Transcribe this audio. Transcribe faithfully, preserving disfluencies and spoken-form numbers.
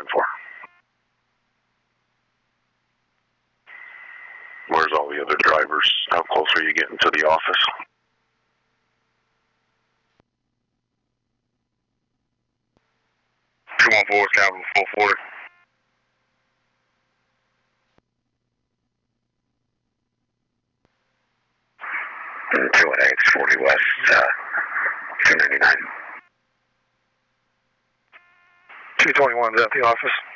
ten four. Where's all the other drivers? How close are you getting to the office? two one four, Capital four forty. two one eight, forty West, uh, two ninety-nine. two twenty-one's at the office.